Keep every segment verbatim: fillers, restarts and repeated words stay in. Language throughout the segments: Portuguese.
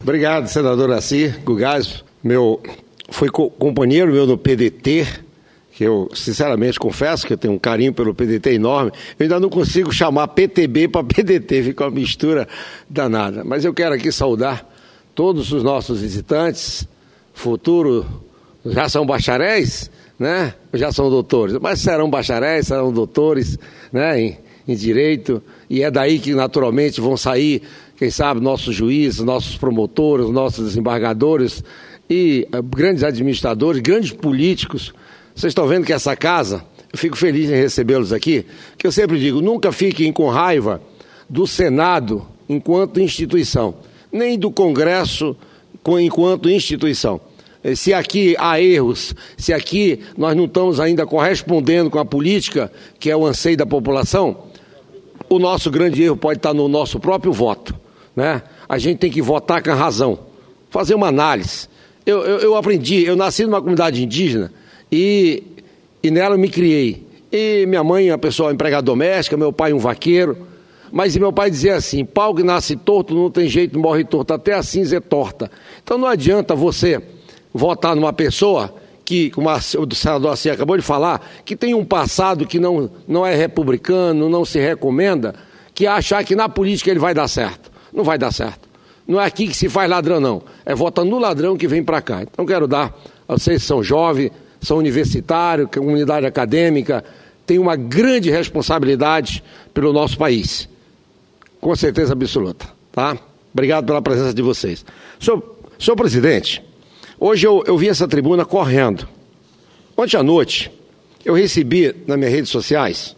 Obrigado, senador Assir Gugás, meu, foi co companheiro meu no P D T, que eu sinceramente confesso que eu tenho um carinho pelo P D T enorme. Eu ainda não consigo chamar P T B para P D T, fica uma mistura danada. Mas eu quero aqui saudar todos os nossos visitantes, futuro, já são bacharéis, né? Já são doutores, mas serão bacharéis, serão doutores, né? Em, em direito, e é daí que naturalmente vão sair, quem sabe, nossos juízes, nossos promotores, nossos desembargadores e uh, grandes administradores, grandes políticos. Vocês estão vendo que essa casa, eu fico feliz em recebê-los aqui, que eu sempre digo, nunca fiquem com raiva do Senado enquanto instituição, nem do Congresso enquanto instituição. Se aqui há erros, se aqui nós não estamos ainda correspondendo com a política, que é o anseio da população, o nosso grande erro pode estar no nosso próprio voto, né? A gente tem que votar com a razão, fazer uma análise. Eu, eu, eu aprendi, eu nasci numa comunidade indígena e, e nela eu me criei. E minha mãe é uma pessoa empregada doméstica, meu pai um vaqueiro, mas meu pai dizia assim, pau que nasce torto não tem jeito, morre torto, até a cinza é torta. Então não adianta você votar numa pessoa que, como o senador Assir acabou de falar, que tem um passado que não, não é republicano, não se recomenda, que achar que na política ele vai dar certo. Não vai dar certo. Não é aqui que se faz ladrão, não. É votando no ladrão que vem para cá. Então quero dar a vocês que são jovens, são universitários, comunidade acadêmica, tem uma grande responsabilidade pelo nosso país. Com certeza absoluta. Tá? Obrigado pela presença de vocês. Senhor, senhor presidente, hoje eu, eu vi essa tribuna correndo. Ontem à noite, eu recebi nas minhas redes sociais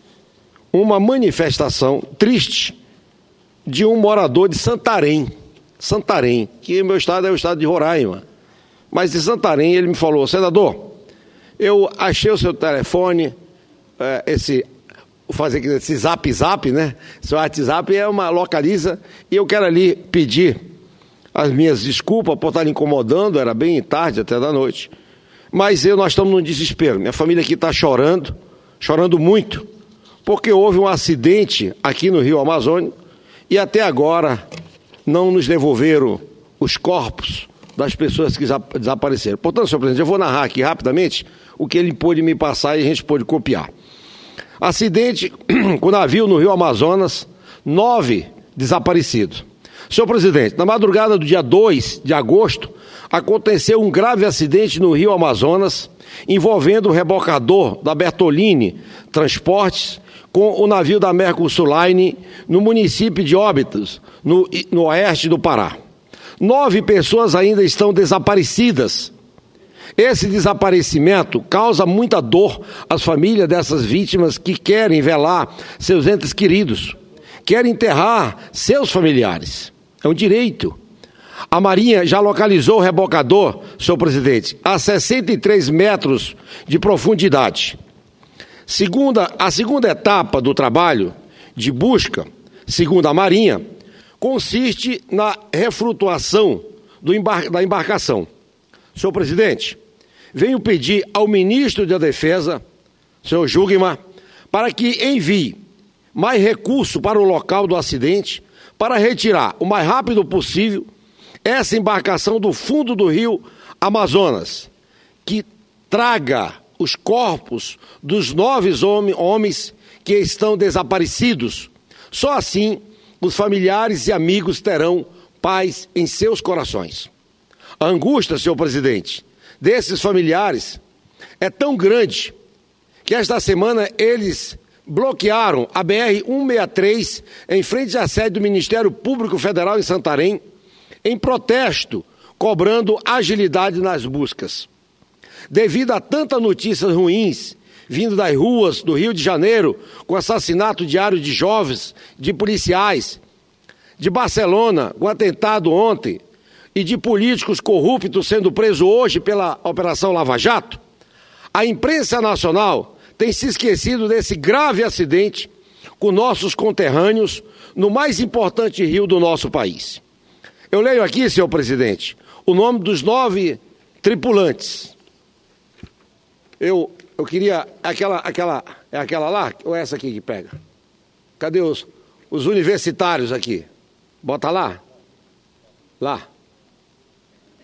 uma manifestação triste de um morador de Santarém, Santarém, que meu estado é o estado de Roraima. Mas de Santarém ele me falou, senador, eu achei o seu telefone, é, esse, fazer esse zap zap, né? Seu WhatsApp é uma localiza, e eu quero ali pedir as minhas desculpas por estar incomodando, era bem tarde, até da noite. Mas eu, nós estamos num desespero. Minha família aqui está chorando, chorando muito, porque houve um acidente aqui no Rio Amazônia e até agora não nos devolveram os corpos das pessoas que desapareceram. Portanto, senhor presidente, eu vou narrar aqui rapidamente o que ele pôde me passar e a gente pôde copiar. Acidente com o navio no Rio Amazonas, nove desaparecidos. Senhor presidente, na madrugada do dia dois de agosto, aconteceu um grave acidente no Rio Amazonas, envolvendo o rebocador da Bertolini Transportes com o navio da Mercosul Line no município de Óbidos, no, no oeste do Pará. Nove pessoas ainda estão desaparecidas. Esse desaparecimento causa muita dor às famílias dessas vítimas que querem velar seus entes queridos, querem enterrar seus familiares. É um direito. A Marinha já localizou o rebocador, senhor presidente, a sessenta e três metros de profundidade. Segunda, a segunda etapa do trabalho de busca, segundo a Marinha, consiste na reflutuação do embar- da embarcação. Senhor presidente, venho pedir ao ministro da Defesa, senhor Jungmann, para que envie mais recurso para o local do acidente, para retirar o mais rápido possível essa embarcação do fundo do rio Amazonas, que traga os corpos dos nove homens que estão desaparecidos. Só assim os familiares e amigos terão paz em seus corações. A angústia, senhor presidente, desses familiares é tão grande que esta semana eles bloquearam a B R cento e sessenta e três em frente à sede do Ministério Público Federal em Santarém, em protesto, cobrando agilidade nas buscas. Devido a tantas notícias ruins vindo das ruas do Rio de Janeiro, com assassinato diário de jovens, de policiais, de Barcelona, com atentado ontem, e de políticos corruptos sendo presos hoje pela Operação Lava Jato, a imprensa nacional tem se esquecido desse grave acidente com nossos conterrâneos no mais importante rio do nosso país. Eu leio aqui, senhor presidente, o nome dos nove tripulantes. Eu, eu queria... Aquela, aquela, é aquela lá ou é essa aqui que pega? Cadê os, os universitários aqui? Bota lá. Lá.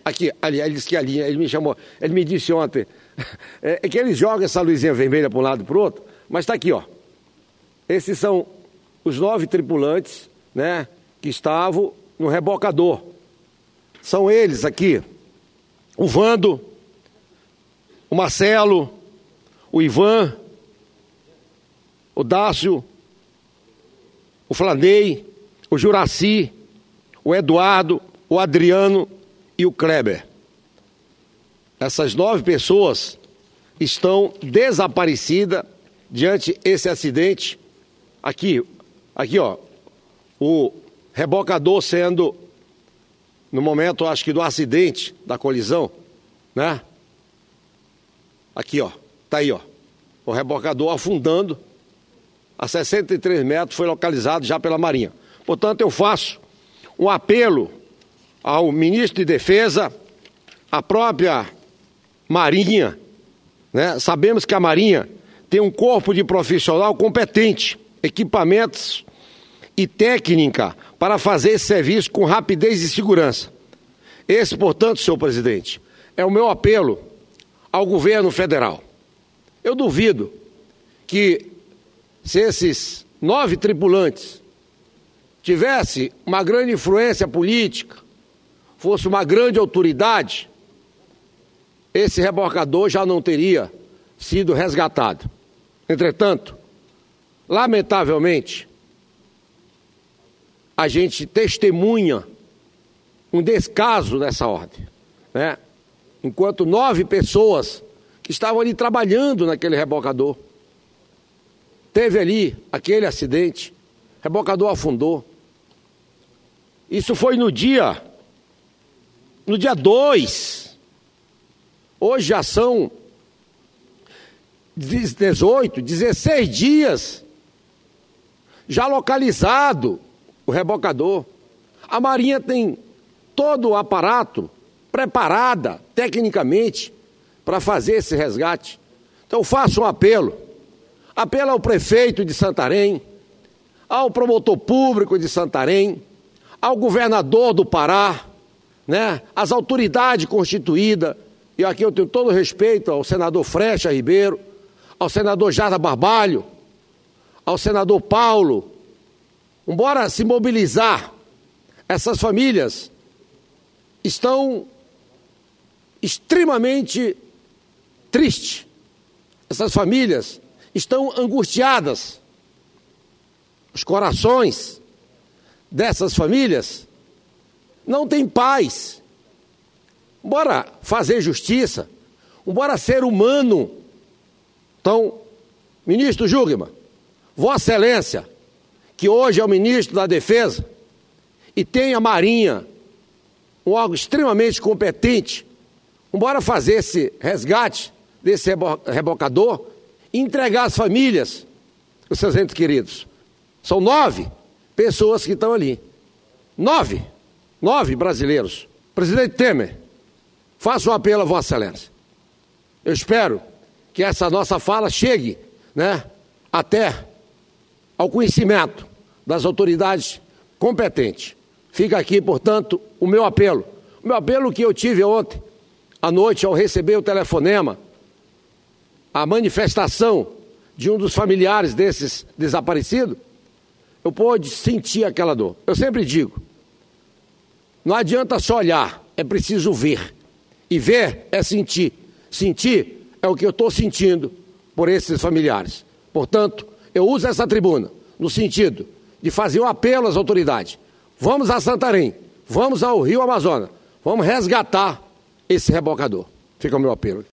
Aqui, ali, ele disse que ali, ele me chamou, ele me disse ontem, é, é que ele joga essa luzinha vermelha para um lado e para o outro, mas está aqui, ó. Esses são os nove tripulantes, né, que estavam no rebocador. São eles aqui, o Vando, o Marcelo, o Ivan, o Dácio, o Flanei, o Juraci, o Eduardo, o Adriano e o Kleber. Essas nove pessoas estão desaparecidas diante desse acidente. Aqui, aqui ó, o rebocador sendo, no momento, acho que do acidente, da colisão, né? Aqui, ó, tá aí, ó, o rebocador afundando a sessenta e três metros, foi localizado já pela Marinha. Portanto, eu faço um apelo ao ministro de Defesa, à própria Marinha, né? Sabemos que a Marinha tem um corpo de profissional competente, equipamentos e técnica para fazer esse serviço com rapidez e segurança. Esse, portanto, senhor presidente, é o meu apelo ao governo federal. Eu duvido que, se esses nove tripulantes tivessem uma grande influência política, fosse uma grande autoridade, esse rebocador já não teria sido resgatado. Entretanto, lamentavelmente, a gente testemunha um descaso nessa ordem, né? Enquanto nove pessoas que estavam ali trabalhando naquele rebocador, teve ali aquele acidente, o rebocador afundou. Isso foi no dia, no dia dois. Hoje já são dezoito, dezesseis dias já localizado o rebocador. A Marinha tem todo o aparato preparada tecnicamente para fazer esse resgate. Então faço um apelo, apelo ao prefeito de Santarém, ao promotor público de Santarém, ao governador do Pará, né, às autoridades constituídas, e aqui eu tenho todo o respeito ao senador Frecha Ribeiro, ao senador Jarda Barbalho, ao senador Paulo. Embora se mobilizar, essas famílias estão extremamente tristes. Essas famílias estão angustiadas. Os corações dessas famílias não têm paz. Bora fazer justiça, bora ser humano. Então, ministro Jungmann, Vossa Excelência, que hoje é o ministro da Defesa e tem a Marinha, um órgão extremamente competente, bora fazer esse resgate desse rebocador e entregar às famílias os seus entes queridos. São nove pessoas que estão ali. Nove. Nove brasileiros. Presidente Temer, faço um apelo a Vossa Excelência. Eu espero que essa nossa fala chegue, né, até ao conhecimento das autoridades competentes. Fica aqui, portanto, o meu apelo. O meu apelo que eu tive ontem à noite ao receber o telefonema, a manifestação de um dos familiares desses desaparecidos, eu pude sentir aquela dor. Eu sempre digo, não adianta só olhar, é preciso ver. E ver é sentir. Sentir é o que eu estou sentindo por esses familiares. Portanto, eu uso essa tribuna no sentido de fazer um apelo às autoridades. Vamos a Santarém, vamos ao Rio Amazonas, vamos resgatar esse rebocador. Fica o meu apelo.